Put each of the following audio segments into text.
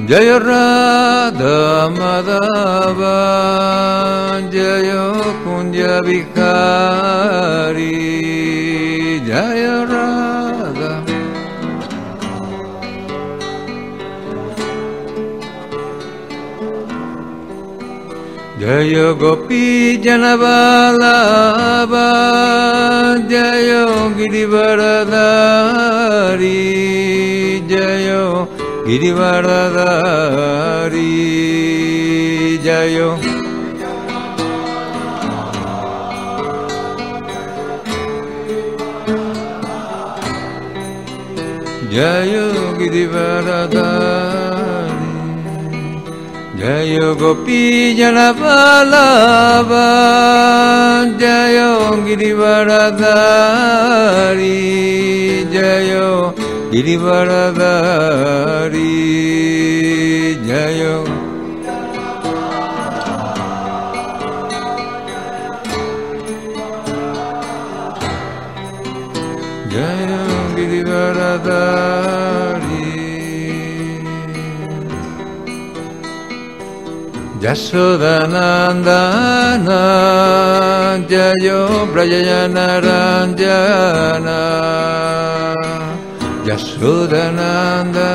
Jaya Radha Madhava Jaya Kunja Bihari Jaya Radha Jaya Gopi Janavalabha Jaya Girivaradhari Jaya Girivaradhari Jaya Jaya Girivaradhari Jaya Gopi Janavalabha Jaya Girivaradhari Jaya Girivaradhari Jaya Jaya Girivaradhari Yashodanandana Jayo Brajayanaranjana Yashodananda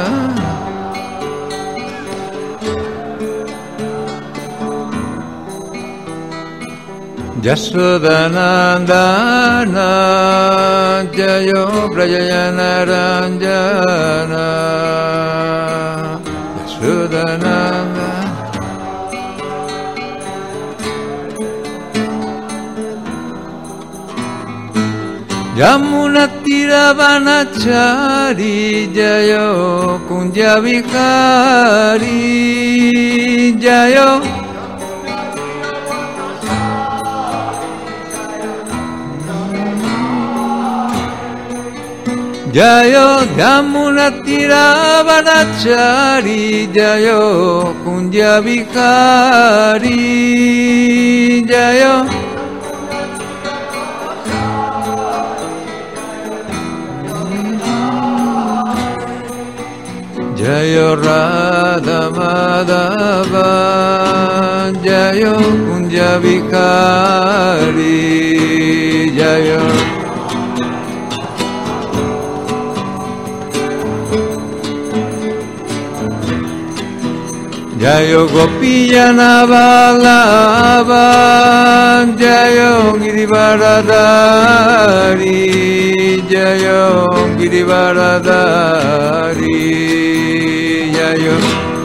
Yashodanandana Jayo Brajayanaranjana Yashodananda Yamuna Tiravanachari Jayo Kunja Bihari Jayo Jayo Yamuna Tiravanachari Jayo Kunja Bihari Jayo Jaya Radha Madhava Jaya Kunja Bihari Jaya Jaya Gopi Janavalabha Jaya Girivaradhari Jaya Girivaradhari Jaya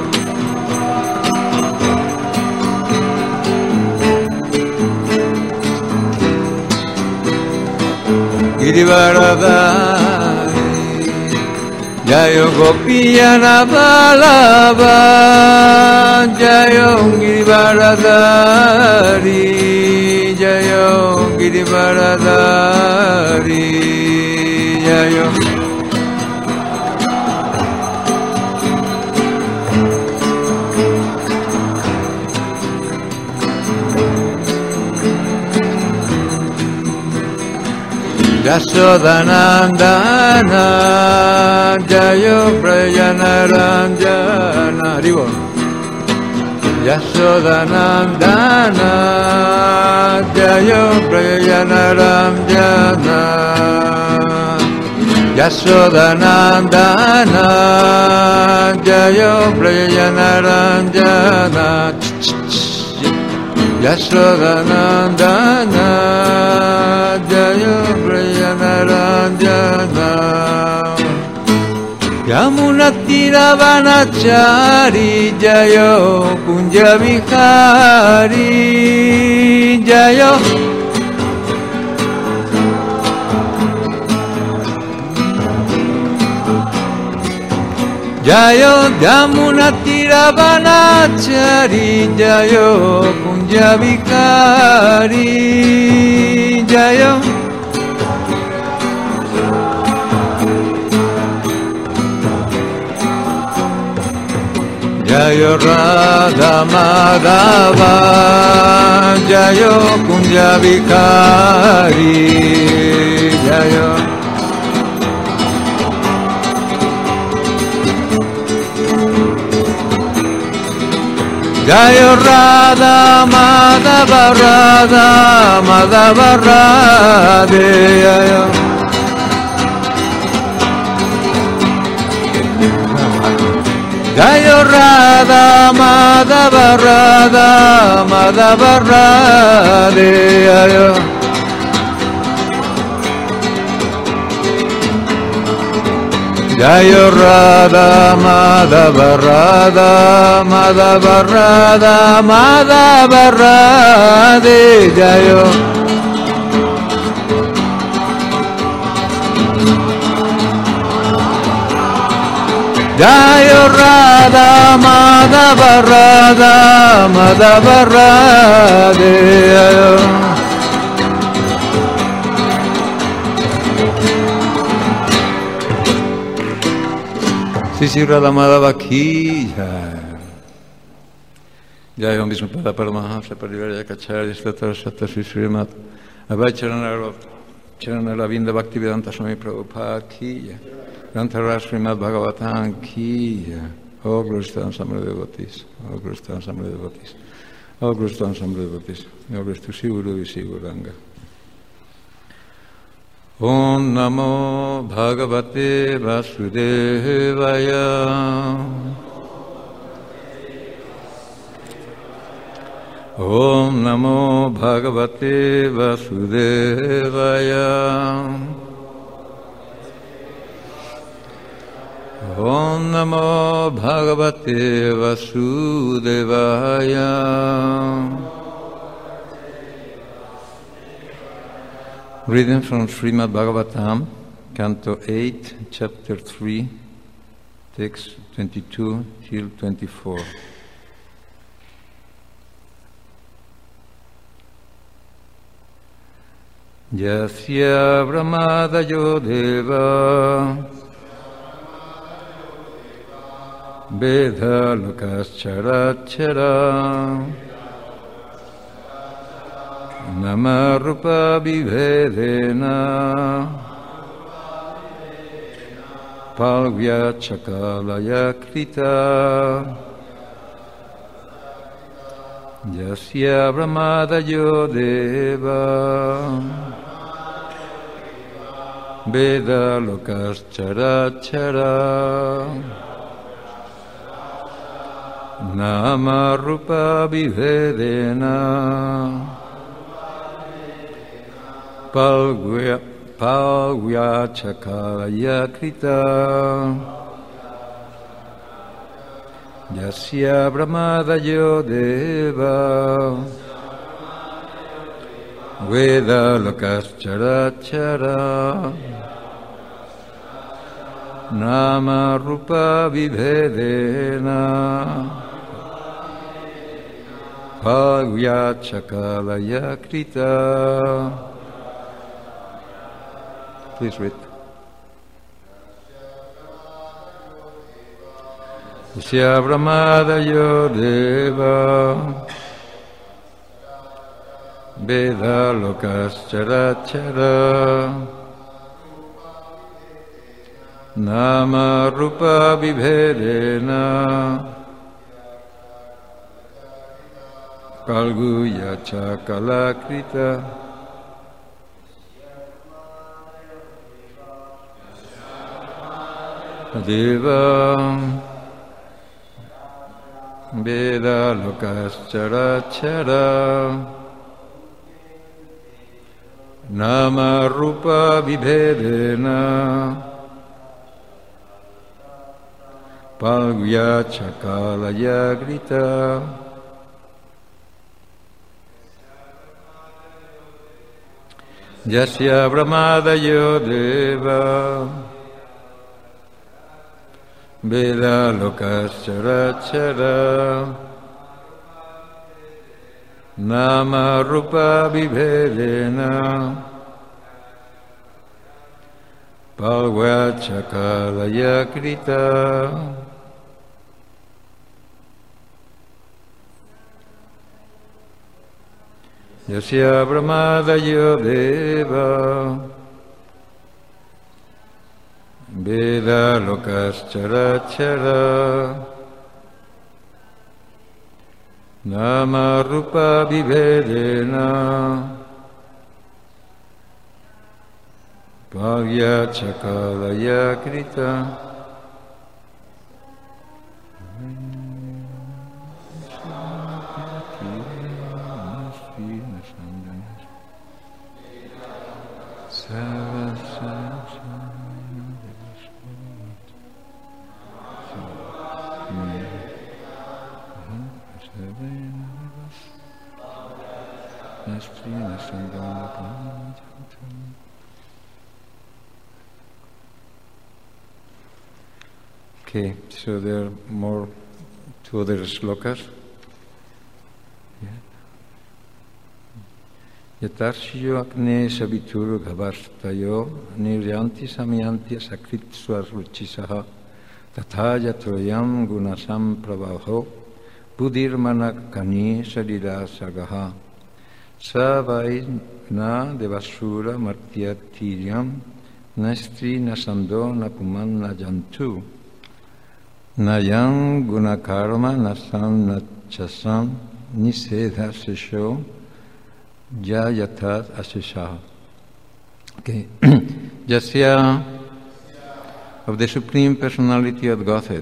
Girivaradhari Jaya Gopi Janavalabha Jaya Girivaradhari Jaya Girivaradhari Jaya Yashodanandana Jaya Brajayanaranjana Haribo Yashodanandana Jaya Brajayanaranjana Yashodanandana Jaya Brajayanaranjana Yashodanandana Jaya Brajayanaranjana Yamuna Tiravanachari Jaya Kunja Bihari Jaya Jaya Yamuna Tiravanachari Jaya Kunja Bihari Jaya Jaya Radha Madhava Jaya Kunja Bihari Jaya Jayo Radha Madhava Radha Madhava Radhe Jayo Jayo Radha Madhava Radha Madhava Radhe Jayo Jayo Radha Madhava Radha Madhava Radha Madhava Radhe Jayo Jayo Radha Madhava Radha Madhava Radhe Jayo Sisi Radha Madhava ki jai. Jai Om Vishnu Pada Paramahamsa Parivarya Kacharya Statar Satta Sri Srimat Abhay Charana Ravinda Bhaktivedanta Swami Prabhupada ki jai. Grantharaj Srimad Bhagavatam ki jai. All glories to Samra devotees. All glories to Samra devotees. All glories to Samra devotees. All glories to Sivuru Visivuranga. Om Namo Bhagavate Vasudevaya. Om Namo Bhagavate Vasudevaya. Om Namo Bhagavate Vasudevaya. Reading from Srimad Bhagavatam, Canto 8, Chapter 3, Text 22 till 24. Yasya Brahmadayo Deva Vedha Lokascharachara Namarupa Vivedena Palvya Chakalaya Krita Yasya Brahmadayo Deva Veda Lokascharachara Namarupa Vivedena Palvya Chakalaya Krita Yasya Brahmadayo Deva Veda Lokascharachara Nama Rupa Vivedena Palvya Chakalaya Krita. Please read. Yasya Brahmadayo Deva Veda Lokascharachara Nama Rupa Vibhedena Kalguya Chakalakrita Deva Veda Lokascharachara Nama Rupa Vibhedena Palvya Chakalaya Grita Yasya Brahmadayo Deva Veda Lokascharachara Nama Rupa Vibhedena Palvya Chakalaya Krita Yasya Brahmadayo Deva Veda Lokascharachara Nama rupa vivedena Bhagya chakalaya krita Okay, so there are more, two other slokas. Yatarshyo akne savitur gavastayo niryanti samyanti sakrit swarruchisaha tatha yatroyam gunasam pravaho buddhirmana kani sarira sagaha savai na devasura martyatiryam nastri nasando napuman najantu nayam gunakarma nasam nachasam nisedha sesho Jayatat Asesha. Okay. Jasya of the Supreme Personality of Godhead.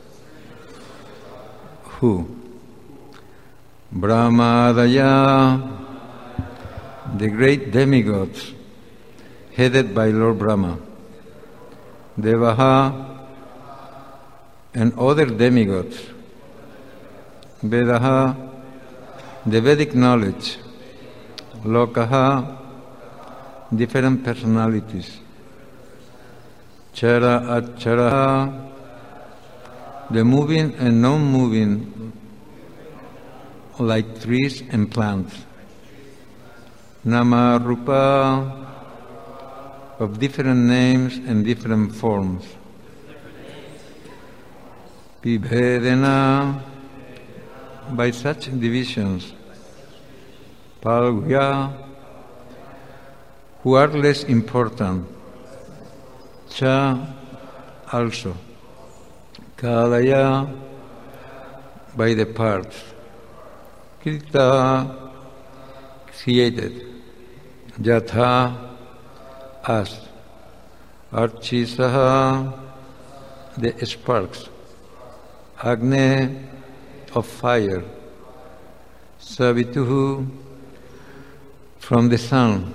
Who? Brahmadaya, the great demigods, headed by Lord Brahma. Devaha and other demigods. Vedaha, the Vedic knowledge. Lokaha, different personalities. Chara Acharaha, the moving and non-moving, like trees and plants. Nama Rupa, of different names and different forms. Vibhedena, by such divisions. Palgya, who are less important. Cha, also. Kalaya, by the parts. Krita, created. Jatha, as. Archisaha, the sparks. Agne, of fire. Savituhu, from the sun.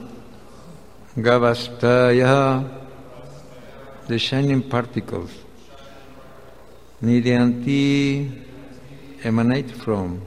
Gavastaya, the shining particles. Nidyanti, emanate from.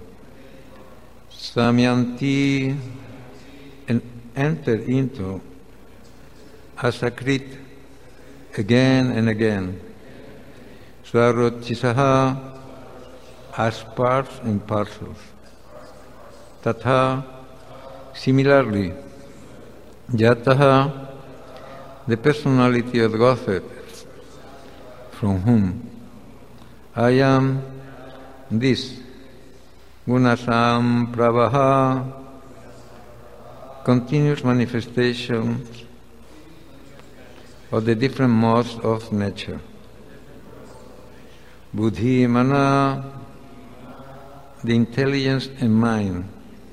Samyanti, and enter into. Asakrit, again and again. Swarochisaha, as parts and parcels. Tatha, similarly, Jataha, the personality of Godhead, from whom I am this, Gunasam Pravaha, continuous manifestation of the different modes of nature. Buddhi Mana, the intelligence and mind.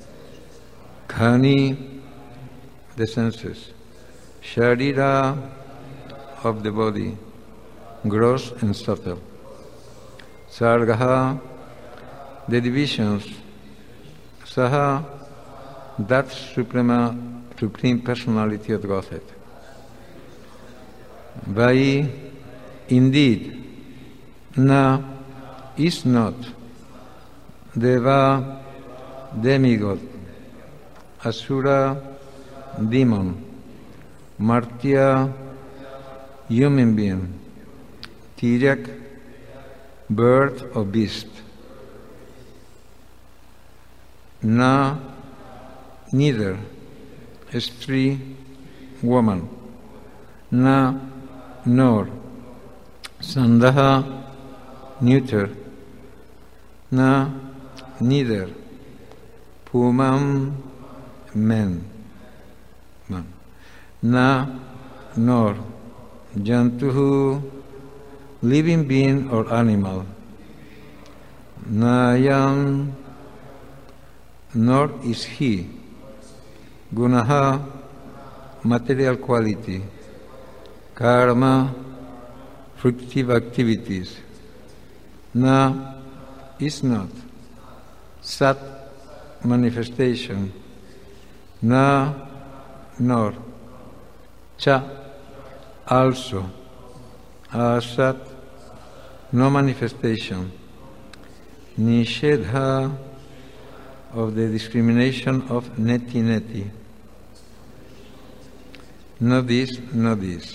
Khani, the senses. Sharira, of the body, gross and subtle. Sargaha, the divisions. Saha, that supreme personality of Godhead. Vai, indeed. Na, is not. Deva, demigod. Asura, demon. Martya, human being. Tiryak, bird or beast. Na, neither. Stri, woman. Na, nor. Sandaha, neuter. Na, neither. Pumam, man. Na, nor. Jantuhu, living being or animal. Nayam, nor is he. Gunaha, material quality. Karma, fruitive activities. Na, is not. Sat, manifestation. Na, nor. Cha, also. Asat, no manifestation. Nishedha, of the discrimination of neti. No this, no this.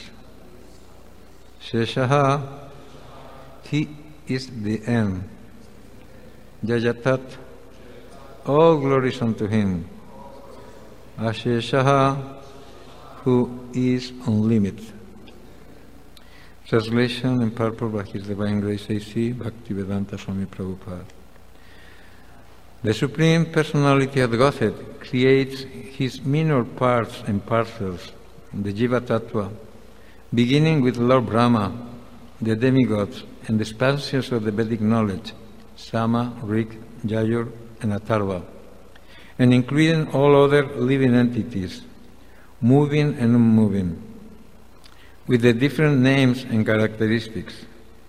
Sheshaha, he is the end. Jayatat, all glories unto him. Asheshaha, who is unlimited. Translation in purport by His Divine Grace A.C. Bhaktivedanta Swami Prabhupada. The Supreme Personality of Godhead creates his minor parts and parcels, the Jiva Tattva, beginning with Lord Brahma, the demigods, and the expansions of the Vedic knowledge, Sama, Rig, Yajur, and Atharva, and including all other living entities, moving and unmoving, with the different names and characteristics.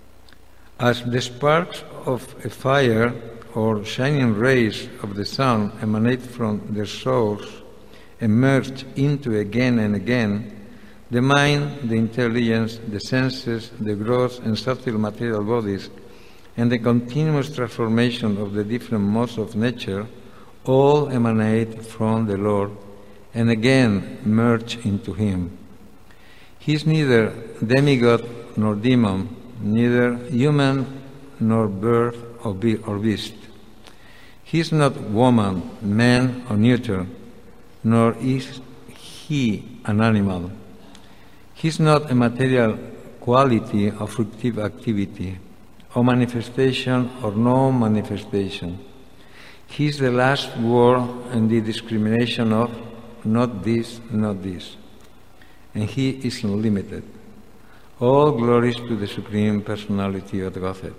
As the sparks of a fire or shining rays of the sun emanate from their source and merge into again and again, the mind, the intelligence, the senses, the gross and subtle material bodies, and the continuous transformation of the different modes of nature all emanate from the Lord and again merge into Him. He is neither demigod nor demon, neither human nor bird or beast. He is not woman, man, or neuter, nor is he an animal. He is not a material quality or fruitive activity, or manifestation or no manifestation. He is the last word and the discrimination of not this, not this. And he is unlimited. All glories to the Supreme Personality of Godhead.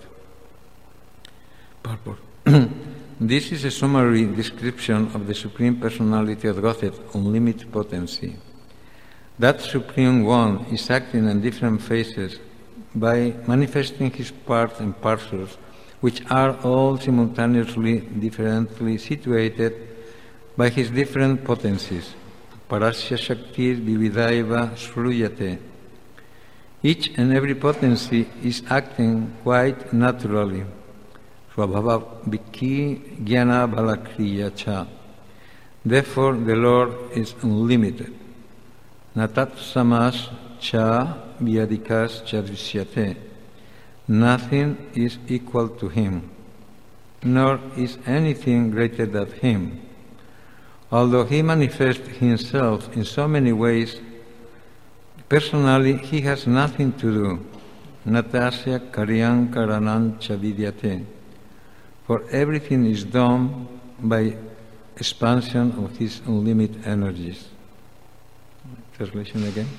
Purport. This is a summary description of the Supreme Personality of Godhead, unlimited potency. That Supreme One is acting in different phases by manifesting his parts and parcels, which are all simultaneously differently situated by his different potencies. Parasya Shakti Vividaiva Sruyate. Each and every potency is acting quite naturally. Swabhava Vikki Jnana Balakriya Cha. Therefore, the Lord is unlimited. Natat Samas Cha Vyadikas Chadvisyate. Nothing is equal to him, nor is anything greater than him. Although he manifests himself in so many ways, personally he has nothing to do. Natasya Karyam Karanam Chavidyate. For everything is done by expansion of his unlimited energies. Translation again.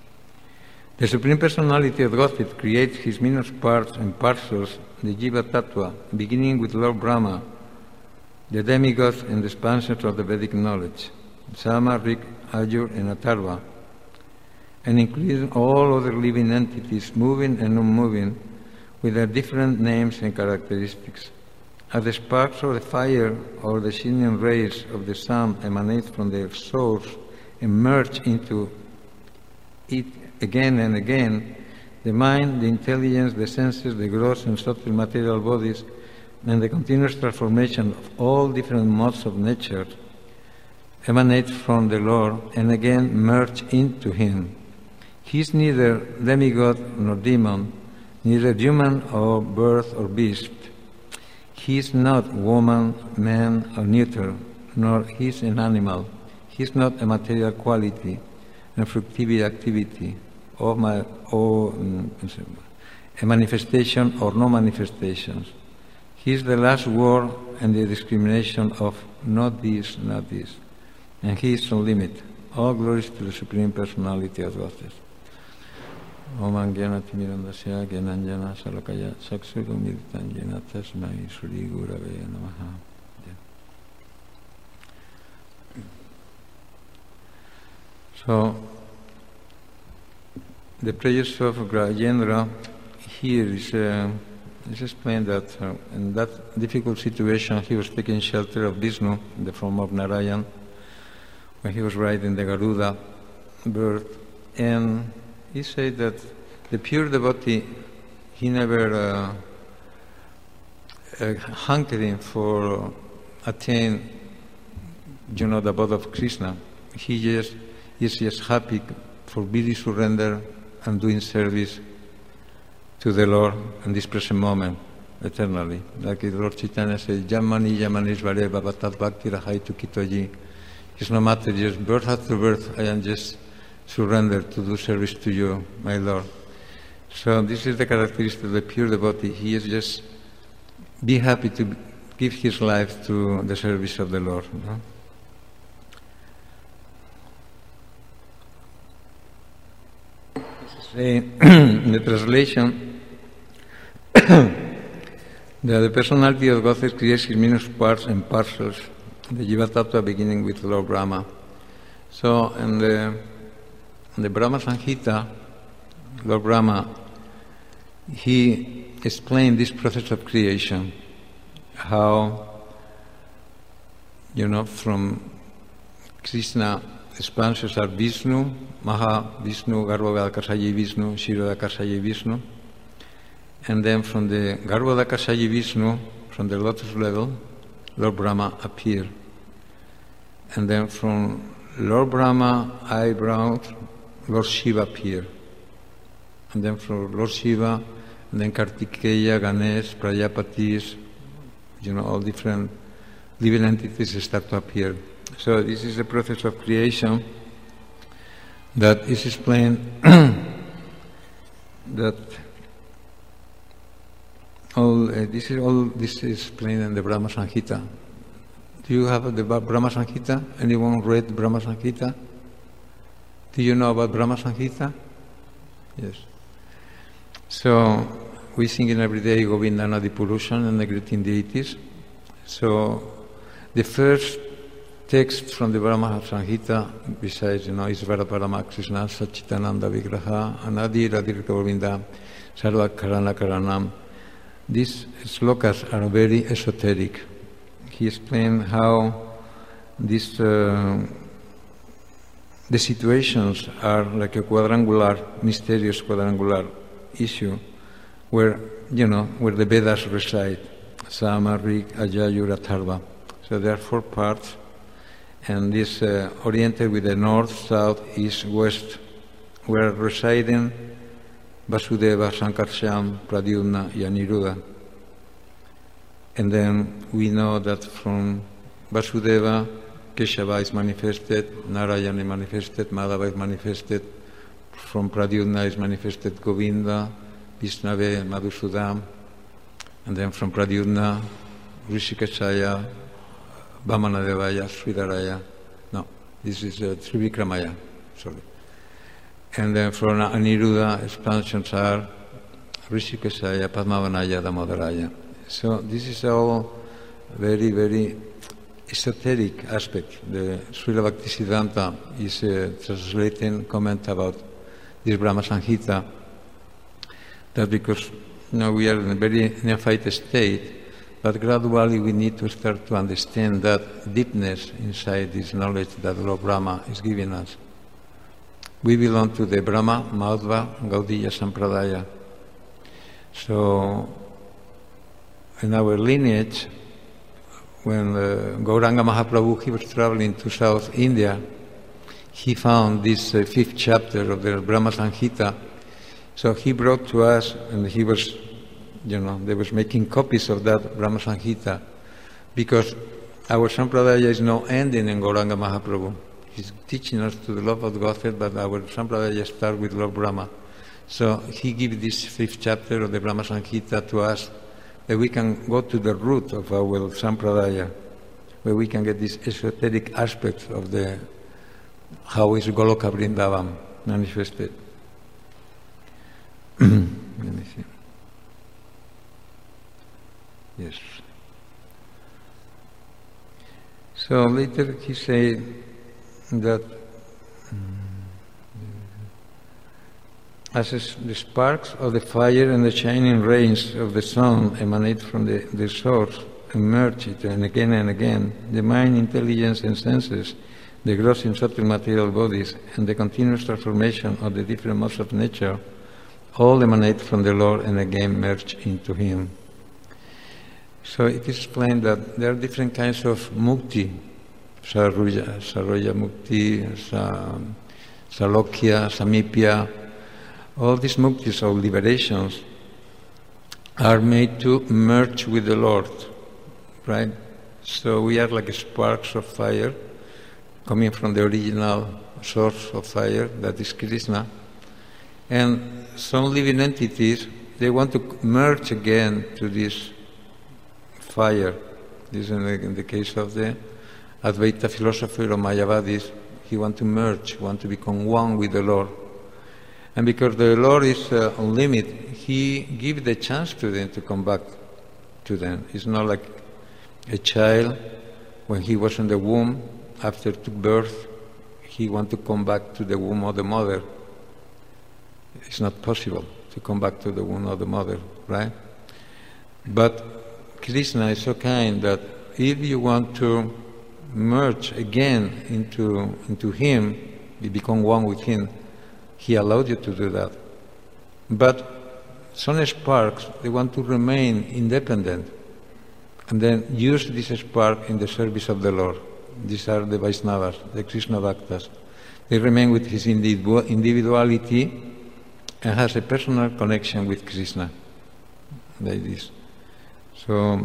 The Supreme Personality of Godhead creates his minor parts and parcels, the Jiva Tattva, beginning with Lord Brahma, the demigods and the expansions of the Vedic knowledge, Sama, Rig, Yajur, and Atharva, and including all other living entities, moving and unmoving, with their different names and characteristics. As the sparks of the fire or the shining rays of the sun emanate from their source and merge into it again and again, the mind, the intelligence, the senses, the gross and subtle material bodies, and the continuous transformation of all different modes of nature emanate from the Lord and again merge into Him. He is neither demigod nor demon, neither human or bird or beast. He is not woman, man, or neuter, nor he is an animal. He is not a material quality and fructive activity, or a manifestation or no manifestations. He is the last word and the discrimination of not this, not this. And he is unlimited. All glories to the Supreme Personality of Godhead. Om Angyana Timirandasya Gyananjana Salakaya Saksugamiritanjana Tasmai Shri Gurave Namaha. So, the prayers of Grajendra here is explained that in that difficult situation he was taking shelter of Vishnu in the form of Narayan when he was riding the Garuda bird, and he said that the pure devotee, he never hankering for attain, the abode of Krishna. He is just happy for really surrender and doing service to the Lord in this present moment, eternally. Like the Lord Chaitanya says, Yamani Yamanisvare Bhavatat Bhakti Rahaitu Kitoji. It's no matter, just birth after birth, I am just surrendered to do service to you, my Lord. So this is the characteristic of the pure devotee. He is just be happy to give his life to the service of the Lord. No? In the translation, the personality of Godhead creates his minus parts and parcels, the Jiva Tattva beginning with Lord Brahma. So in the Brahma Samhita, Lord Brahma, he explained this process of creation, how, from Krishna expansions are Vishnu, Maha Vishnu, Garbhodakasayi Vishnu, Kshirodakasayi Vishnu, and then from the Garbhodakasayi Vishnu, from the lotus level, Lord Brahma appeared. And then from Lord Brahma eyebrows, Lord Shiva appeared. And then from Lord Shiva, and then Kartikeya, Ganesh, Prajapatis, all different living entities start to appear. So this is the process of creation that is explained that this is explained in the Brahma Samhita. Do you have the Brahma Samhita? Anyone read Brahma Samhita? Do you know about Brahma Samhita? Yes. So we sing in every day Govinda Nadi Purushan and the greeting deities. So the first text from the Brahma Samhita, besides, Isvara Parama Krishna Satchitananda Vigraha Anadi Radhir Govinda Sarva Karana Karanam. These slokas are very esoteric. He explained how the situations are like a mysterious quadrangular issue where, where the Vedas reside. Sama, Rig, Ajayur, Atharva. So there are 4 parts, and this oriented with the north, south, east, west, where residing Vasudeva, Sankarshan, Pradyumna, Aniruddha. And then we know that from Vasudeva, Keshava is manifested, Narayana is manifested, Madhava is manifested, from Pradyumna is manifested Govinda, Vishnave, Madhusudan, and then from Pradyumna, Rishikeshaya, Vamanadevaya, Sridharaya. No, this is Trivikramaya, sorry. And then from Aniruddha, expansions are Rishikeshaya, Padmavanaya, Damodaraya. So this is all very, very esoteric aspect. The Srila Bhaktisiddhanta is translating comment about this Brahma Samhita, that because we are in a very neophyte state, but gradually we need to start to understand that deepness inside this knowledge that Lord Brahma is giving us. We belong to the Brahma, Madhva, Gaudiya Sampradaya. So, in our lineage, when Gauranga Mahaprabhu, he was traveling to South India, he found this 5th chapter of the Brahma Samhita. So he brought to us, and he was, they was making copies of that Brahma Samhita, because our Sampradaya is no ending in Gauranga Mahaprabhu. He's teaching us to the love of Godhead, but our Sampradaya starts with Lord Brahma. So he gave this 5th chapter of the Brahma Samhita to us, that we can go to the root of our Sampradaya, where we can get this esoteric aspect of how is Goloka Vrindavan manifested. Let me see. Yes. So later he said that the sparks of the fire and the shining rays of the sun emanate from the source, emerge it, and again, the mind, intelligence, and senses, the gross and subtle material bodies, and the continuous transformation of the different modes of nature, all emanate from the Lord and again merge into Him. So it is explained that there are different kinds of mukti, Saroja mukti, Salokya, Samipya. All these muktis or liberations are made to merge with the Lord, right? So we are like sparks of fire coming from the original source of fire, that is Krishna. And some living entities, they want to merge again to this fire. This is in the case of the Advaita philosophy or Mayavadis. He wants to merge, want to become one with the Lord. And because the Lord is unlimited, He gives the chance to them to come back to them. It's not like a child, when he was in the womb, after took birth, he wants to come back to the womb of the mother. It's not possible to come back to the womb of the mother, right? But Krishna is so kind that if you want to merge again into Him, you become one with Him, He allowed you to do that. But some sparks, they want to remain independent and then use this spark in the service of the Lord. These are the Vaishnavas, the Krishna Bhaktas. They remain with his individuality and has a personal connection with Krishna, like this. So,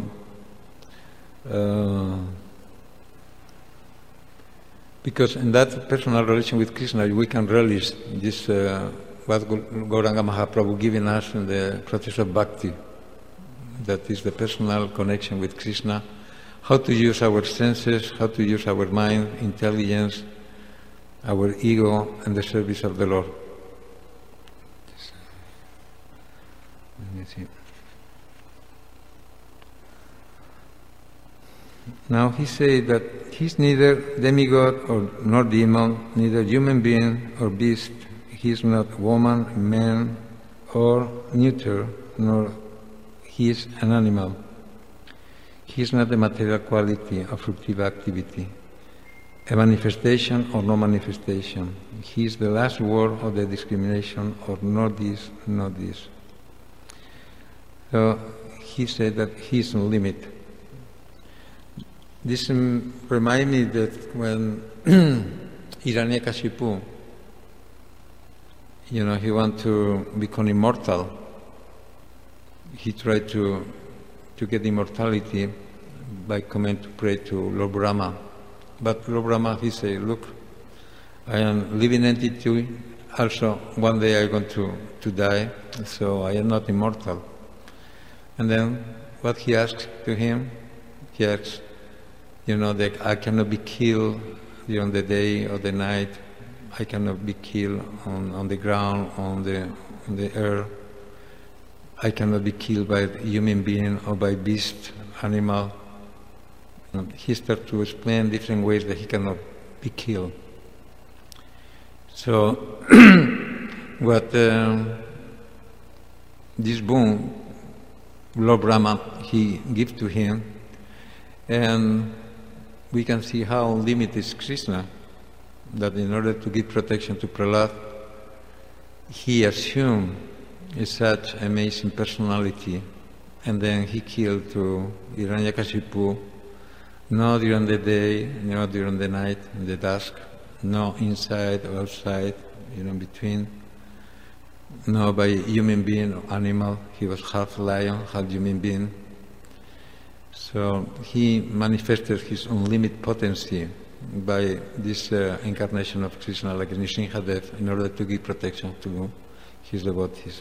because in that personal relation with Krishna, we can relish this, what Gauranga Mahaprabhu giving us in the process of bhakti. That is the personal connection with Krishna. How to use our senses, how to use our mind, intelligence, our ego, in the service of the Lord. Let me see. Now he said that he's neither demigod nor demon, neither human being or beast. He is not woman, man, or neuter, nor he is an animal. He is not the material quality of fructive activity, a manifestation or no manifestation. He is the last word of the discrimination of not this, not this. So he said that he is unlimited. This reminds me that when Hiranyakashipu, he wanted to become immortal. He tried to get immortality by coming to pray to Lord Brahma. But Lord Brahma, he said, look, I am living entity, also one day I'm going to die, so I am not immortal. And then what he asked to him, he asked, that I cannot be killed during the day or the night, I cannot be killed on the ground, on the earth, I cannot be killed by a human being or by beast, animal. And he started to explain different ways that he cannot be killed. So, what this boon, Lord Brahma, he gave to him, and we can see how limited is Krishna, that in order to give protection to Prahlad, he assumed such amazing personality, and then he killed to Hiranyakashipu, not during the day, not during the night, in the dusk, no inside or outside, between, no by human being or animal. He was half lion, half human being. So he manifested his unlimited potency by this incarnation of Krishna, like Nrsimhadev, in order to give protection to his devotees.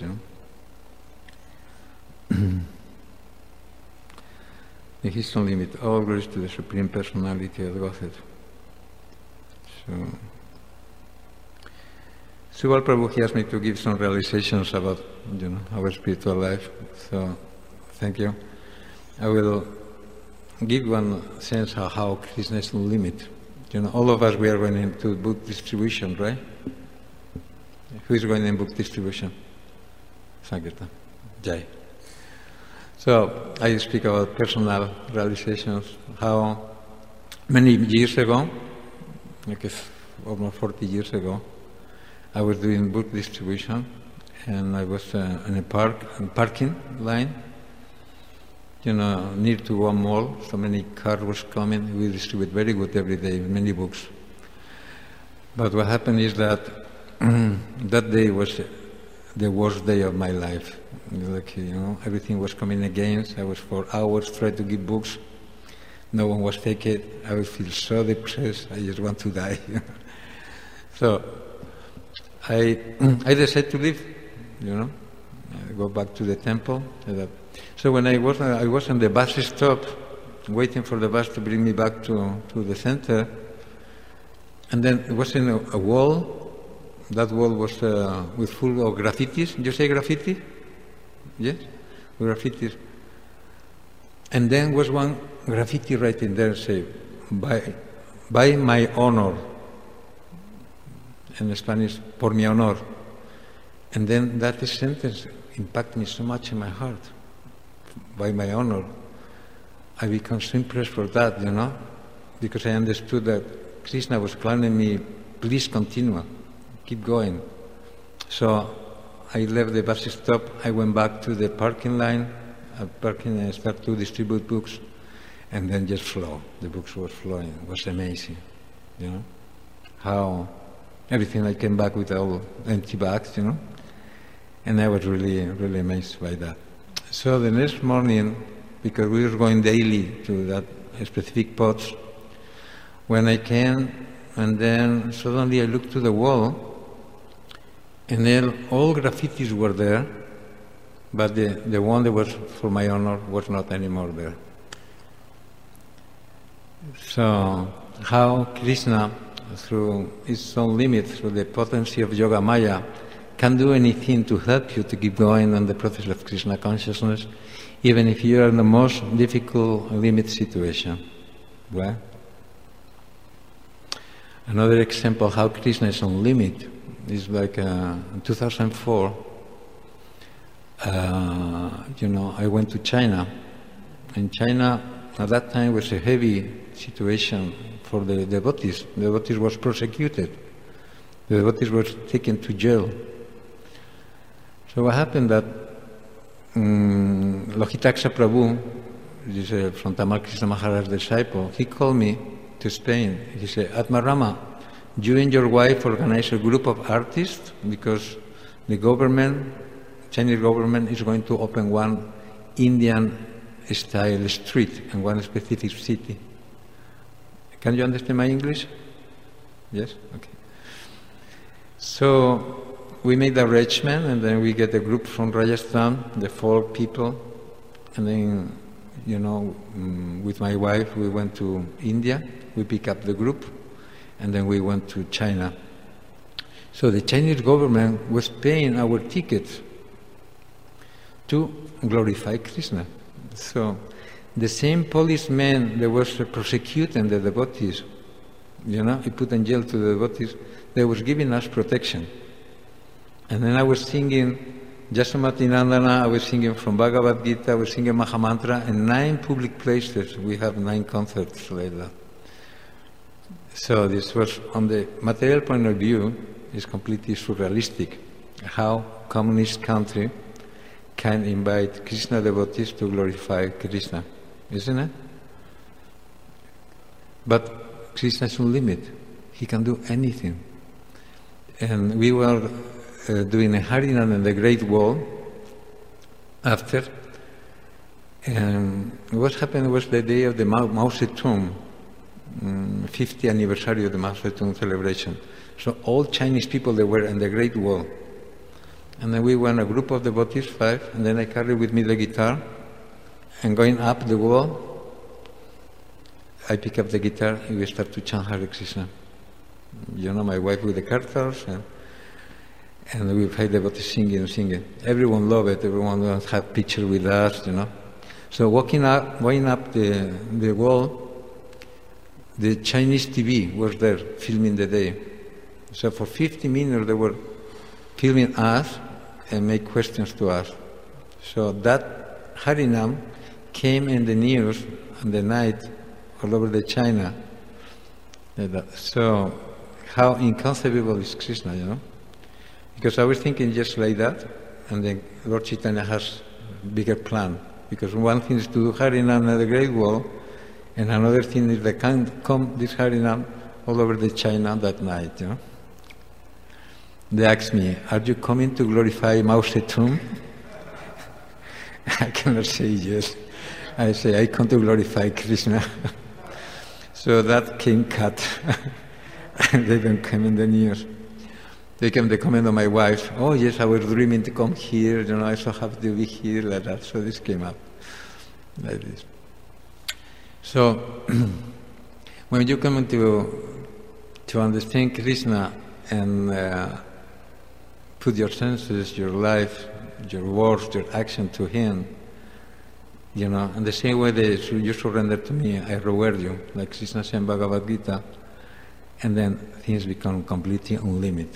He's unlimited. All glories to the Supreme Personality of Godhead. So Subal Prabhu, he asked me to give some realizations about our spiritual life. So thank you. I will give one sense of how Krishna is unlimited. All of us, we are going into book distribution, right? who is going in book distribution? Sankirtan. Jai. So I speak about personal realizations, how many years ago, like almost 40 years ago, I was doing book distribution, and I was in a parking line, near to one mall. So many cars was coming. We distribute very good every day, many books. But what happened is that that day was the worst day of my life. Like, everything was coming against. I was for hours trying to give books. No one was taking it. I would feel so depressed. I just want to die. So I decided to leave, go back to the temple. So when I was on the bus stop, waiting for the bus to bring me back to the center, and then it was in a wall. That wall was with full of graffitis. Did you say graffiti? Yes? Graffitis. And then was one graffiti right in there say, by my honor. In Spanish, por mi honor. And then that sentence impacted me so much in my heart. By my honor. I became so impressed for that, because I understood that Krishna was calling me, please continue, keep going. So I left the bus stop, I went back to the parking line, and started to distribute books, and then just flow. The books were flowing. It was amazing, how everything I came back with all empty bags, and I was really, really amazed by that. So the next morning, because we were going daily to that specific pots, when I came, and then suddenly I looked to the wall, and then all graffitis were there, but the one that was for my honor was not anymore there. So how Krishna, through his own limits, through the potency of Yoga Maya, can do anything to help you to keep going on the process of Krishna consciousness, even if you are in the most difficult limit situation. Well, another example how Krishna is on limit is like in 2004, I went to China. In China, at that time, was a heavy situation for the devotees. The devotees was persecuted. The devotees were taken to jail. So what happened that Lohitaksa Prabhu, this from Tamal Krishna Maharaj's disciple, he called me to Spain. He said, Atmarama, you and your wife organize a group of artists because the government, Chinese government, is going to open one Indian-style street in one specific city. Can you understand my English? Yes? Okay. So we made the arrangement, and then we get a group from Rajasthan, the 4 people, and then, with my wife, we went to India, we picked up the group, and then we went to China. So the Chinese government was paying our tickets to glorify Krishna. So the same policeman that was prosecuting the devotees, he put in jail to the devotees, they was giving us protection. And then I was singing Jasmati Nandana, I was singing from Bhagavad Gita, I was singing Mahamantra in 9 public places. We have 9 concerts like that. So this was, on the material point of view, is completely surrealistic. How communist country can invite Krishna devotees to glorify Krishna, isn't it? But Krishna is unlimited. He can do anything. And we were doing a Harinam in the Great Wall after, and what happened was the day of the Mao Zedong, 50th anniversary of the Mao Zedong celebration. So all Chinese people, they were in the Great Wall. And then we went a group of devotees, 5, and then I carried with me the guitar, and going up the wall, I pick up the guitar and we start to chant Hare Krishna. My wife with the kartals, and we find devotees singing. Everyone loved it. Everyone wants to have picture with us, So going up the wall, the Chinese TV was there filming the day. So for 50 minutes they were filming us and make questions to us. So that Harinam came in the news on the night all over the China. So how inconceivable is Krishna, you know? Because I was thinking just like that, and then Lord Chaitanya has a bigger plan. Because one thing is to do Harinam at the Great Wall, and another thing is they can come this Harinam all over the China that night, you know? They asked me, are you coming to glorify Mao Zedong? I cannot say yes. I say, I come to glorify Krishna. So that came cut. They don't come in the news. They came the comment of my wife, oh yes, I was dreaming to come here, you know, I so happy to be here, like that. So this came up, like this. So, when you come to understand Krishna and put your senses, your life, your words, your action to Him, you know, and the same way that you surrender to me, I reward you, like Krishna said in Bhagavad Gita, and then things become completely unlimited.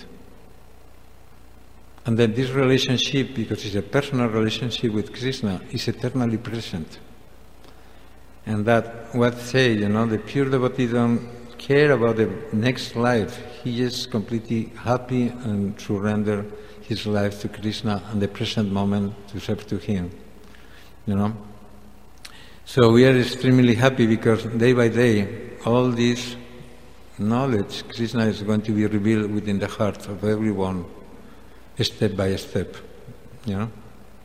And then this relationship, because it's a personal relationship with Krishna, is eternally present. And that, what say, you know, the pure devotee don't care about the next life. He is completely happy and surrender his life to Krishna and the present moment to serve to Him, you know. So we are extremely happy because day by day, all this knowledge, Krishna is going to be revealed within the heart of everyone, step by step, you know.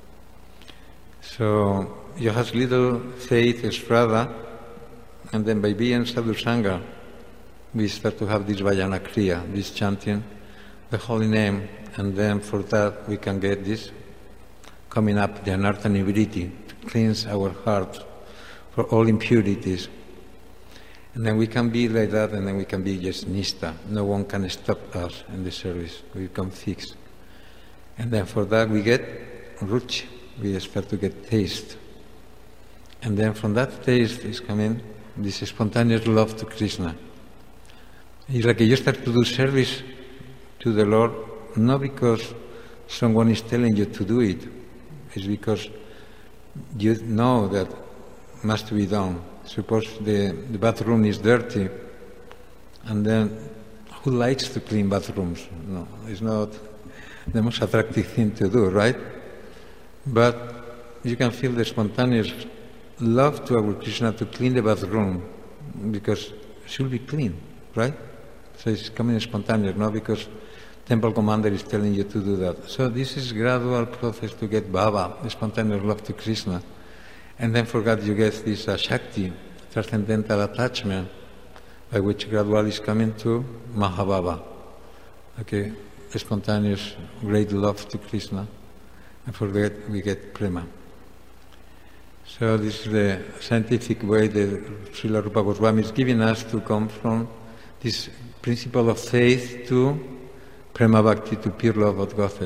So you have little faith, Shraddha, and then by being Sadhu Sangha, we start to have this Vajana Kriya, this chanting the holy name, and then for that we can get this coming up, the Anartha Nivritti, to cleanse our heart for all impurities. And then we can be like that, and then we can be just Nistha. No one can stop us in the service. We become fixed. And then for that we get ruchi, we start to get taste. And then from that taste is coming this spontaneous love to Krishna. It's like you start to do service to the Lord, not because someone is telling you to do it, it's because you know that must be done. Suppose the bathroom is dirty, and then who likes to clean bathrooms? No, it's not the most attractive thing to do, right? But you can feel the spontaneous love to our Krishna to clean the bathroom, because it should be clean, right? So it's coming spontaneous, not because temple commander is telling you to do that. So this is gradual process to get bhava, the spontaneous love to Krishna. And then for God you get this Shakti, transcendental attachment, by which gradually is coming to Mahabhava, okay, a spontaneous great love to Krishna, and for that we get Prema. So this is the scientific way that Srila Rupa Goswami is giving us to come from this principle of faith to Prema Bhakti, to pure love of Godhead.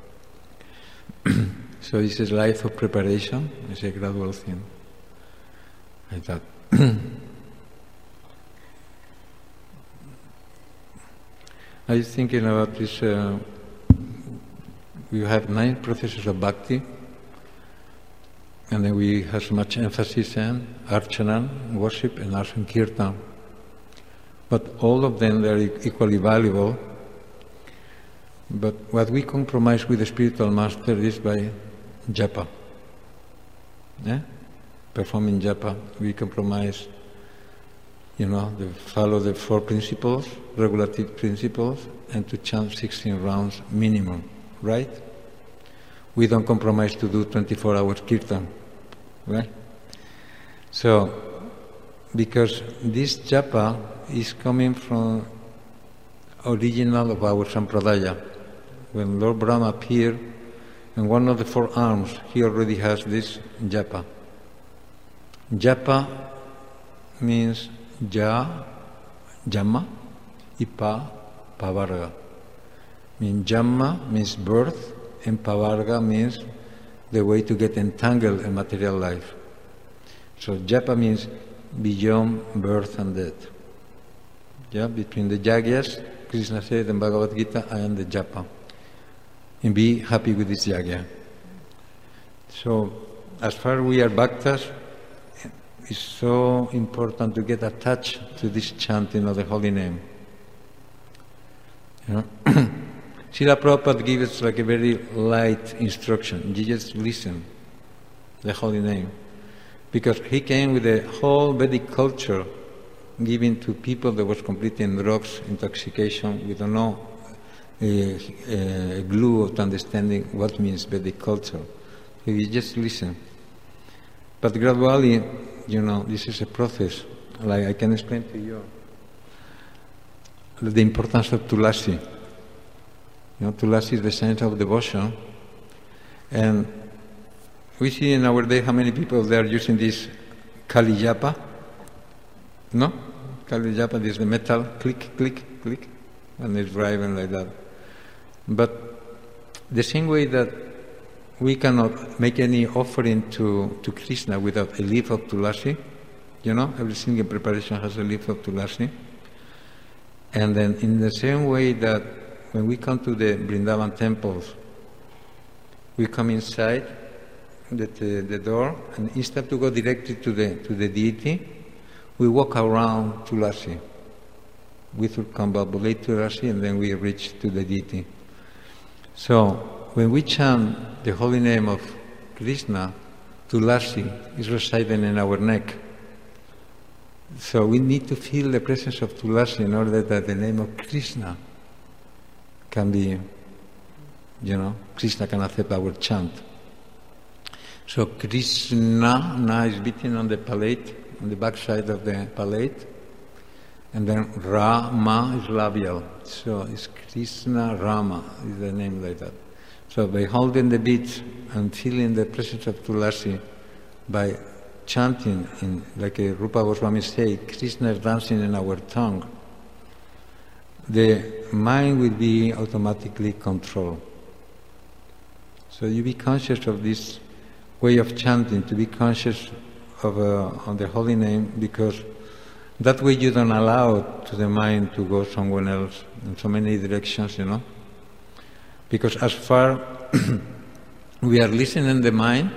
So this is life of preparation, it's a gradual thing, like that. I was thinking about this, we have 9 processes of bhakti, and then we have much emphasis on archana, worship, and sankirtan. But all of them are equally valuable. But what we compromise with the spiritual master is by japa. Yeah? Performing japa, we compromise, follow the 4 principles, regulative principles, and to chant 16 rounds minimum, right? We don't compromise to do 24-hour kirtan, right? So, because this japa is coming from original of our sampradaya. When Lord Brahma appeared, in one of the 4 arms, he already has this japa. Japa means Jamma, Ipa, Pavarga. Jamma means birth, and Pavarga means the way to get entangled in material life. So japa means beyond birth and death. Yeah, between the yagyas, Krishna said in Bhagavad Gita, I am the japa. and be happy with this yagya. So, as far as we are bhaktas, it's so important to get attached to this chanting of the holy name. You know? Srila Prabhupada gives us like a very light instruction. You just listen, the holy name. Because he came with a whole Vedic culture given to people that was completely in drugs, intoxication, with no glue of understanding what means Vedic culture. So you just listen. But gradually, you know, this is a process. Like I can explain to you the importance of Tulasi. You know, Tulasi is the science of devotion. And we see in our day how many people they are using this Kali Japa. No? Kali Japa is the metal, click, click, click, and it's driving like that. But the same way that we cannot make any offering to Krishna without a leaf of Tulasi, you know, every single preparation has a leaf of Tulasi. And then in the same way that when we come to the Vrindavan temples, we come inside the door, and instead to go directly to the deity, we walk around Tulasi. We circumambulate Tulasi, and then we reach to the deity. So when we chant the holy name of Krishna, Tulasi is residing in our neck. So we need to feel the presence of Tulasi in order that the name of Krishna can be, you know, Krishna can accept our chant. So Krishna, Na is beating on the palate, on the back side of the palate, and then Rama is labial. So it's Krishna Rama is the name like that. So by holding the beat and feeling the presence of Tulasi, by chanting, in, like Rupa Goswami said, Krishna is dancing in our tongue, the mind will be automatically controlled. So you be conscious of this way of chanting, to be conscious of on the holy name, because that way you don't allow to the mind to go somewhere else in so many directions, you know. Because as far we are listening the mind,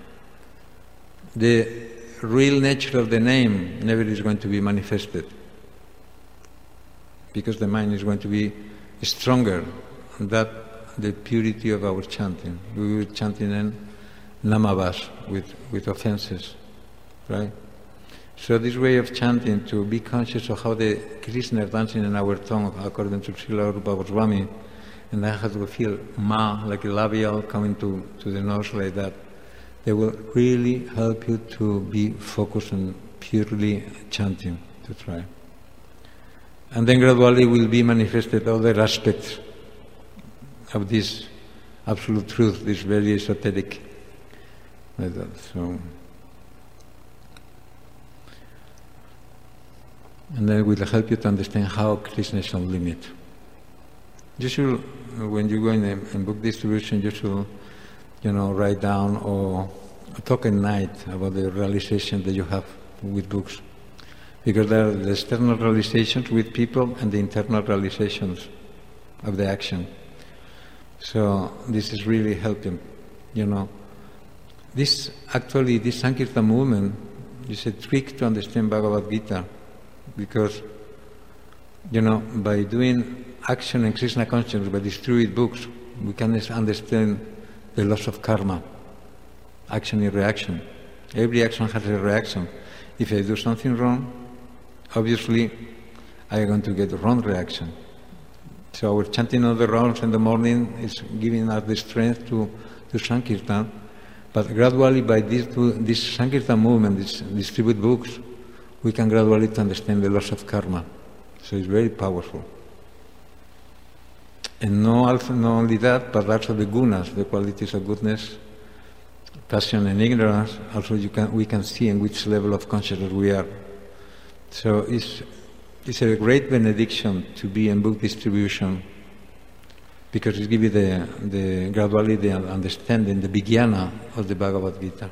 the real nature of the name never is going to be manifested. Because the mind is going to be stronger than the purity of our chanting. We were chanting in namavas with offenses, right? So this way of chanting, to be conscious of how the Krishna is dancing in our tongue, according to Srila Rupa Goswami, and then have to feel ma, like a labial coming to the nose like that, they will really help you to be focused on purely chanting, to try. And then gradually will be manifested other aspects of this absolute truth, this very esoteric, like that. So, and then it will help you to understand how Krishna is on limit. You should, when you go in book distribution, you should, you know, write down or talk at night about the realization that you have with books. Because there are the external realizations with people and the internal realizations of the action. So this is really helping, you know. This Sankirtan movement is a trick to understand Bhagavad Gita, because, you know, by doing action in Krishna consciousness, by distributing books, we can understand the loss of karma, action and reaction. Every action has a reaction. If I do something wrong, obviously I am going to get a wrong reaction. So our chanting of the rounds in the morning is giving us the strength to Sankirtan. But gradually, by this Sankirtan movement, this distribute books, we can gradually understand the loss of karma. So it's very powerful. And not only that, but also the gunas, the qualities of goodness, passion and ignorance. Also, we can see in which level of consciousness we are. So it's a great benediction to be in book distribution, because it gives you gradually the understanding, the vijnana of the Bhagavad Gita.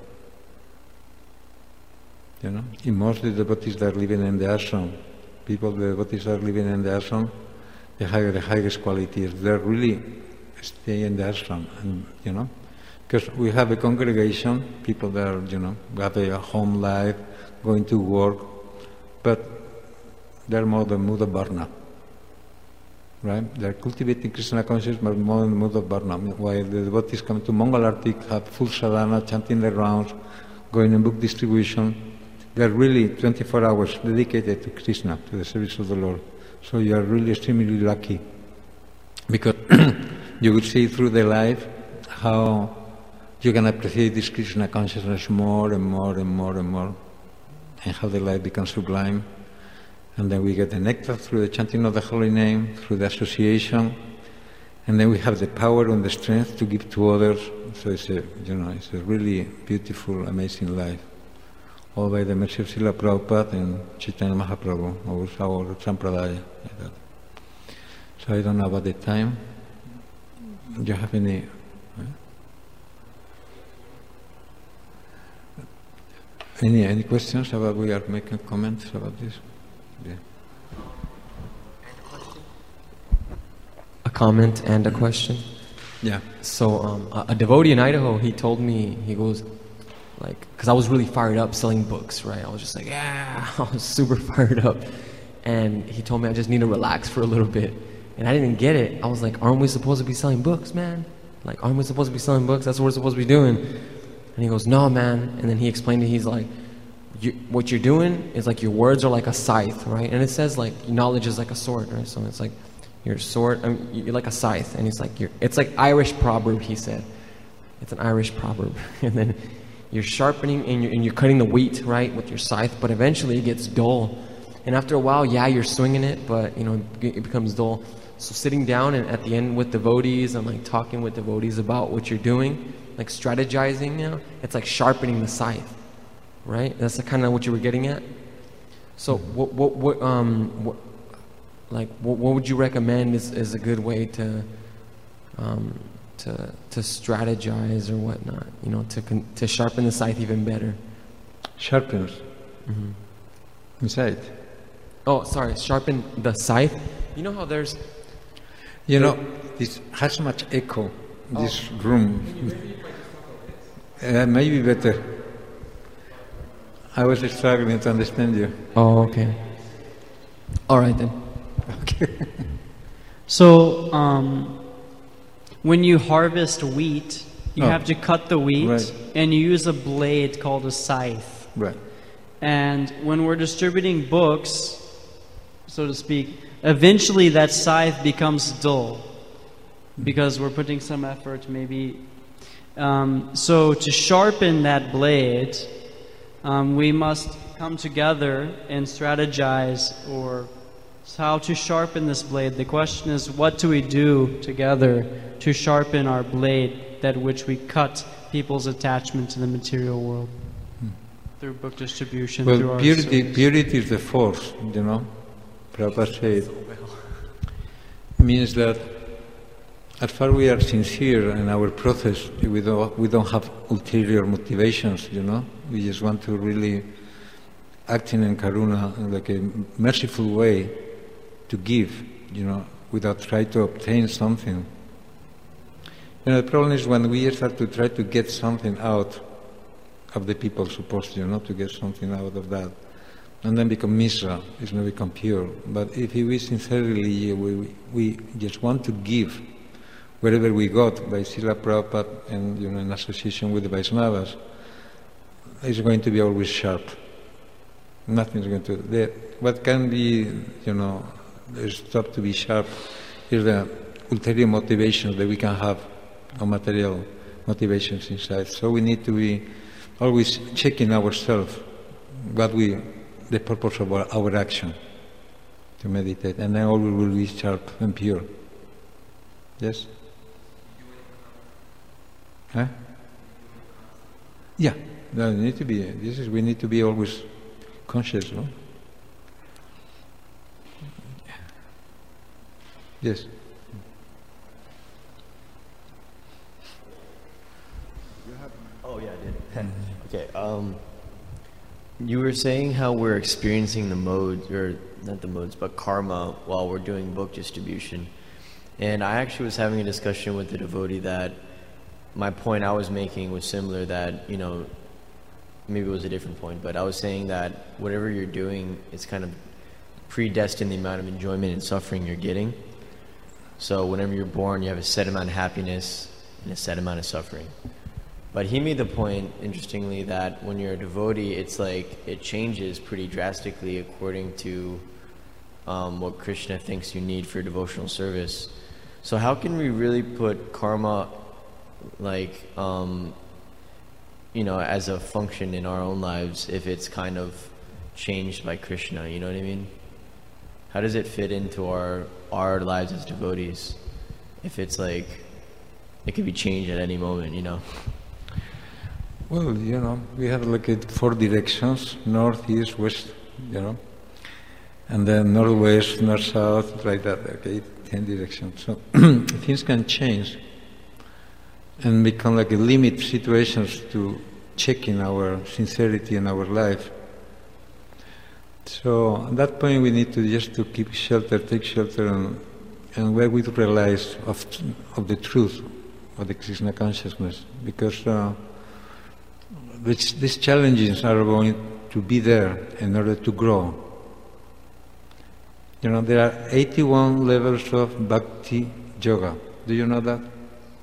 You know, in most of the devotees that are living in the ashram, the devotees that are living in the ashram, the highest quality is they're really stay in the ashram, and because we have a congregation, people that are, have a home life, going to work, but they're more the mood of Varna, right? They're cultivating Krishna consciousness, but more in the mood of Varna. While the devotees come to Mongol Artik, have full sadhana, chanting their rounds, going in book distribution. They're really 24 hours dedicated to Krishna, to the service of the Lord. So you are really extremely lucky, because you will see through their life how you can appreciate this Krishna consciousness more and more and more and more, and how the life becomes sublime. And then we get the nectar through the chanting of the holy name, through the association, and then we have the power and the strength to give to others. So it's a really beautiful, amazing life, all by the mercy of Srila Prabhupada and Chaitanya Mahaprabhu, our Sampradaya. So I don't know about the time. Do you have any? Any questions about? We are making comments about this. Yeah. A comment and a question. Yeah. So a devotee in Idaho, he told me, he goes, because I was really fired up selling books, right? I was just like, yeah, I was super fired up. And he told me I just need to relax for a little bit. And I didn't get it. I was like, aren't we supposed to be selling books, man? Aren't we supposed to be selling books? That's what we're supposed to be doing. And he goes, no, man. And then he explained it. He's like, what you're doing is your words are like a scythe, right? And it says knowledge is like a sword, right? So it's like your sword, you're like a scythe. And he's like, it's like Irish proverb, he said. It's an Irish proverb. And then you're sharpening and you're cutting the wheat, right, with your scythe, but eventually it gets dull. And after a while, yeah, you're swinging it, but it becomes dull. So sitting down and at the end with devotees, I'm talking with devotees about what you're doing, strategizing, it's like sharpening the scythe, right? That's kind of what you were getting at. So what would you recommend is a good way to strategize or whatnot, to sharpen the scythe even better? Sharpens. Mm-hmm. Inside. Oh, sorry, sharpen the scythe. You know how there's... this has much echo, this room. Maybe better. I was struggling to understand you. Oh, okay. All right, then. Okay. So, when you harvest wheat, you have to cut the wheat, right, and you use a blade called a scythe. Right. And when we're distributing books, so to speak, eventually that scythe becomes dull because we're putting some effort maybe. So to sharpen that blade, we must come together and strategize or how to sharpen this blade. The question is, what do we do together to sharpen our blade, that which we cut people's attachment to the material world? Through book distribution, well, through our purity is the force, Prabhupada said. Means that as far as we are sincere in our process, we don't have ulterior motivations, We just want to really act in karuna, like a merciful way to give, without trying to obtain something. The problem is when we start to try to get something out of the people supposed to get something out of that, and then become misra, it's not become pure. But if we sincerely, we just want to give wherever we got by Srila Prabhupada and in association with the Vaishnavas, it's going to be always sharp. Nothing's going to. What can be, stop to be sharp is the ulterior motivations that we can have, or material motivations inside. So we need to be always checking ourselves the purpose of our action, to meditate, and then always will be sharp and pure. Yes? Huh? Yeah. No, we need to be always conscious, no? Yes. Oh yeah, I did. Okay. You were saying how we're experiencing the modes, or not the modes, but karma while we're doing book distribution. And I actually was having a discussion with the devotee that my point I was making was similar, that, you know, maybe it was a different point, but I was saying that whatever you're doing, it's kind of predestined the amount of enjoyment and suffering you're getting. So whenever you're born, you have a set amount of happiness and a set amount of suffering. But he made the point, interestingly, that when you're a devotee, it's like it changes pretty drastically according to what Krishna thinks you need for devotional service. So how can we really put karma, like, you know, as a function in our own lives if it's kind of changed by Krishna, you know what I mean? How does it fit into our lives as devotees if it's like it could be changed at any moment, you know? Well, you know, we have like 4 directions: north, east, west, you know, and then northwest, north, south, like that. Okay, 10 directions. So things can change and become like a limit situations to checking our sincerity in our life. So at that point we need to just to keep shelter, take shelter, and where we realize of the truth of the Krishna consciousness, because these challenges are going to be there in order to grow. You know, there are 81 levels of Bhakti Yoga. Do you know that?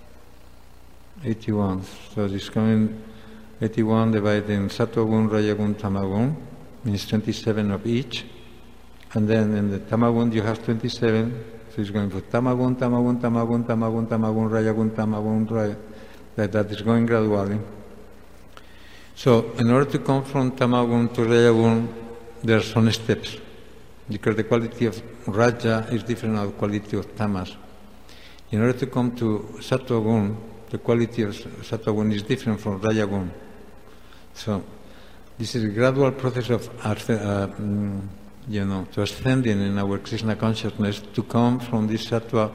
81. So it's coming 81 divided in Sattva-gun, Raja-gun, Tama-gun, means 27 of each. And then in the Tama-gun you have 27, so it's going for Tama-gun, Tama-gun, Tama-gun, Tama-gun, Tama-gun, Raja-gun, Tama-gun, Raja. That is going gradually. So in order to come from Tama-gun to Raja-gun, there are some steps, because the quality of Raja is different from the quality of Tamas. In order to come to Sattva-gun, the quality of Sattva-gun is different from Raja-gun. So this is a gradual process of, you know, to ascending in our Krishna consciousness, to come from this Sattva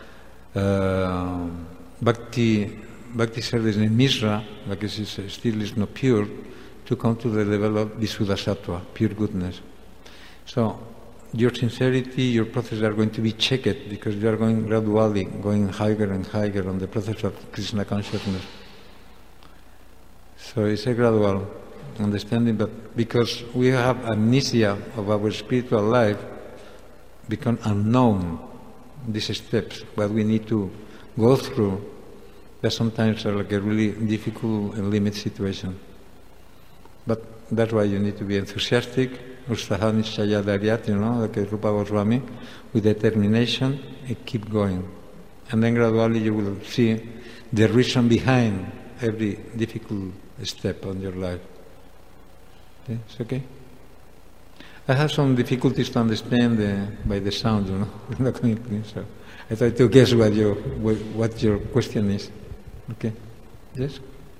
Bhakti service in Misra, like it still is not pure, to come to the level of Visuddha Sattva, pure goodness. So your sincerity, your process are going to be checked, because you are going gradually, going higher and higher on the process of Krishna consciousness. So it's a gradual understanding, but because we have amnesia of our spiritual life, become unknown these steps, what we need to go through, that sometimes are like a really difficult and limit situation. But that's why you need to be enthusiastic, Utsaha Nishchaya Daryat, you know, like Rupa Goswami, with determination, and keep going. And then gradually you will see the reason behind every difficult step on your life. Okay? It's okay? I have some difficulties to understand by the sound, you know. So I try to guess what your question is. Okay? Yes?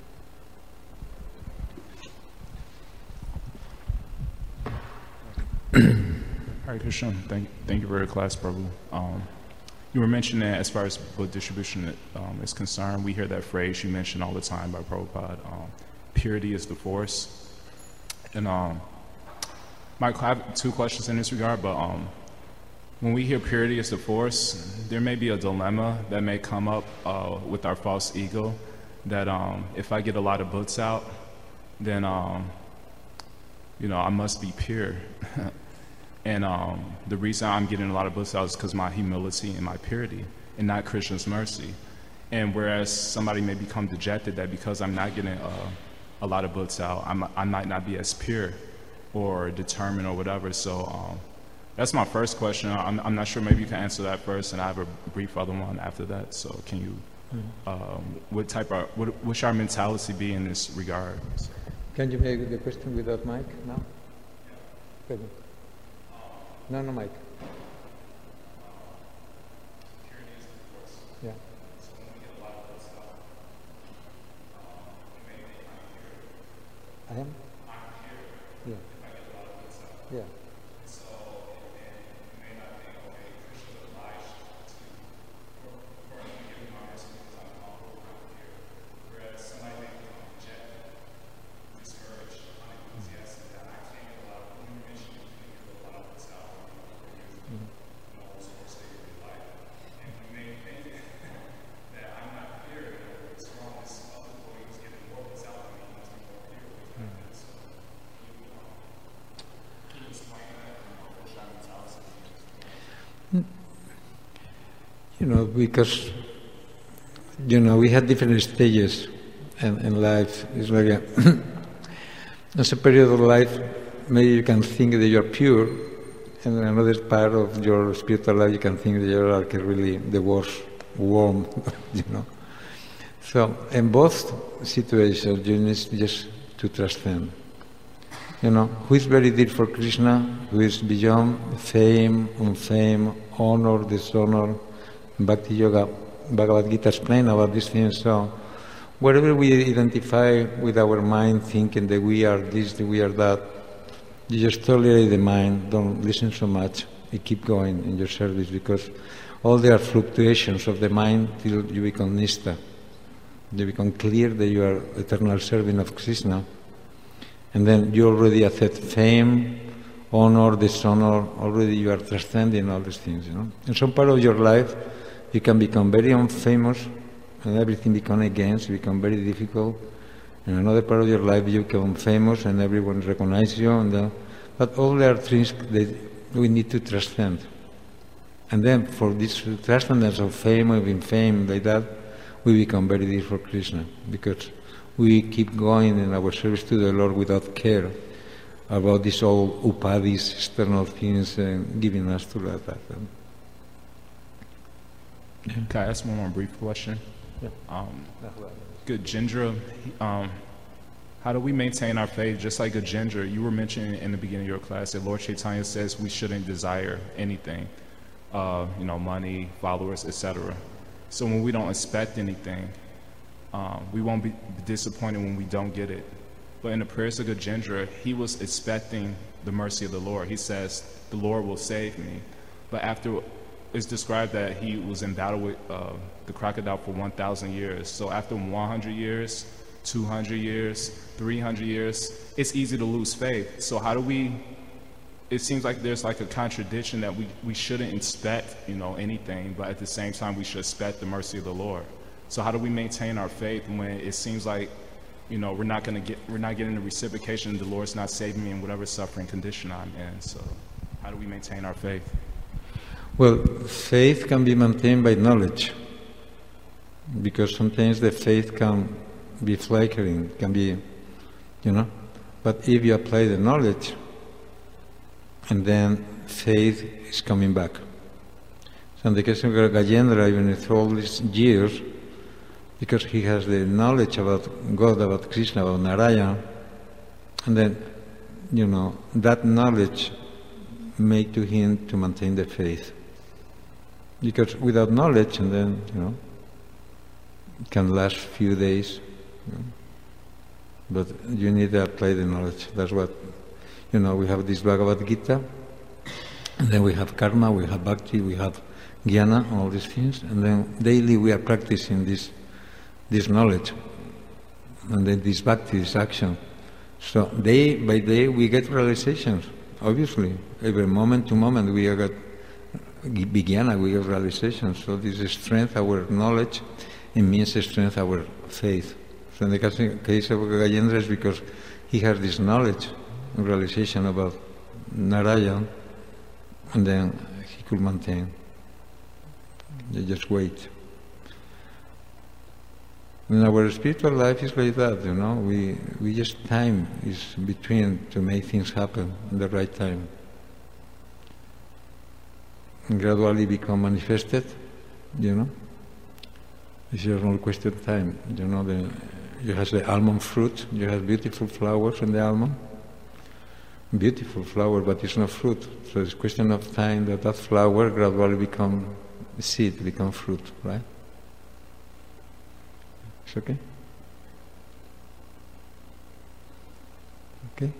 Hare Krishna. Thank you for your class, Prabhu. You were mentioning that as far as book distribution is concerned, we hear that phrase you mentioned all the time by Prabhupada, purity is the force. And I have 2 questions in this regard, but when we hear purity is the force, there may be a dilemma that may come up with our false ego, that if I get a lot of books out, then you know, I must be pure. And the reason I'm getting a lot of books out is because my humility and my purity, and not Krishna's mercy. And whereas somebody may become dejected that because I'm not getting a lot of books out, I might not be as pure or determined or whatever. So that's my first question. I'm not sure, maybe you can answer that first, and I have a brief other one after that. So can you, what should our mentality be in this regard? Can you make the question without mic now? Okay. No, mic. Yeah. I am? Yeah. Yeah. because, we had different stages in life. It's like there's a period of life, maybe you can think that you're pure, and in another part of your spiritual life, you can think that you're like really the worst worm, So in both situations, you need just to trust them. Who is very deep for Krishna, who is beyond fame, unfame, honor, dishonor. Bhakti Yoga, Bhagavad Gita explains about these things. So wherever we identify with our mind, thinking that we are this, that we are that, you just tolerate the mind, don't listen so much, you keep going in your service, because all there are fluctuations of the mind till you become nista. You become clear that you are eternal servant of Krishna. And then you already accept fame, honor, dishonor, already you are transcending all these things, In some part of your life, you can become very unfamous, and everything becomes against, you become very difficult. In another part of your life, you become famous, and everyone recognizes you. But all there are things that we need to transcend. And then for this transcendence of fame, of infame, like that, we become very deep for Krishna, because we keep going in our service to the Lord without care about these old upadhis, external things, giving us to that. Can I ask one more brief question? Yeah. Good, Gajendra, how do we maintain our faith? Just like Gajendra, you were mentioning in the beginning of your class that Lord Chaitanya says we shouldn't desire anything, money, followers, etc. So when we don't expect anything, we won't be disappointed when we don't get it. But in the prayers of Gajendra, he was expecting the mercy of the Lord. He says, the Lord will save me. But after, it's described that he was in battle with the crocodile for 1,000 years. So after 100 years, 200 years, 300 years, it's easy to lose faith. So how do we, it seems like there's like a contradiction that we shouldn't expect, anything, but at the same time we should expect the mercy of the Lord. So how do we maintain our faith when it seems like, we're not getting the reciprocation, the Lord's not saving me in whatever suffering condition I'm in. So how do we maintain our faith? Well, faith can be maintained by knowledge, because sometimes the faith can be flickering, can be, but if you apply the knowledge, and then faith is coming back. So in the case of Gajendra, even through all these years, because he has the knowledge about God, about Krishna, about Narayana, and then, that knowledge made to him to maintain the faith. Because without knowledge, and then, it can last few days, but you need to apply the knowledge. That's what, we have this Bhagavad Gita, and then we have karma, we have bhakti, we have jnana, all these things, and then daily we are practicing this knowledge, and then this bhakti, this action. So day by day we get realizations, obviously. Every moment to moment we get jnana, we get realizations. So this is strength, our knowledge, it means strength, our faith. So in the case of Gajendra, is because he has this knowledge, realization about Narayana, and then he could maintain. You just wait. In our spiritual life is like that, we just time is between to make things happen at the right time. And gradually become manifested, It's just only question of time. You have the almond fruit, you have beautiful flowers in the almond. Beautiful flower, but it's not fruit. So it's a question of time that flower gradually become seed, become fruit, right? It's okay? Okay?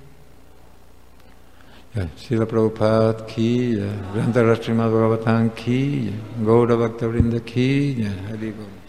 Srila Prabhupada ki, Grantha Srimad Bhagavatam ki, Gaura Bhakta Vrinda ki, Hari Bol.